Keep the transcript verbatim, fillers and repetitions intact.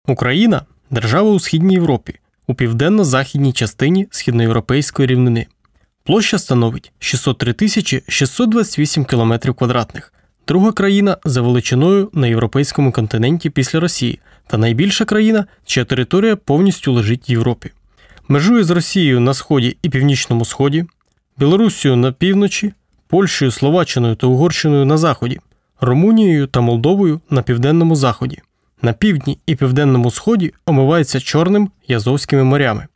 Україна – держава у Східній Європі, у південно-західній частині східноєвропейської рівнини. Площа становить шістсот три тисячі шістсот двадцять вісім кілометрів квадратних. Друга країна за величиною на європейському континенті після Росії та найбільша країна, чия територія повністю лежить в Європі. Межує з Росією на сході і північному сході, Білоруссю на півночі, Польщею, Словаччиною та Угорщиною на заході, Румунією та Молдовою на південному заході. На півдні і південному сході омивається Чорним і Азовськими морями.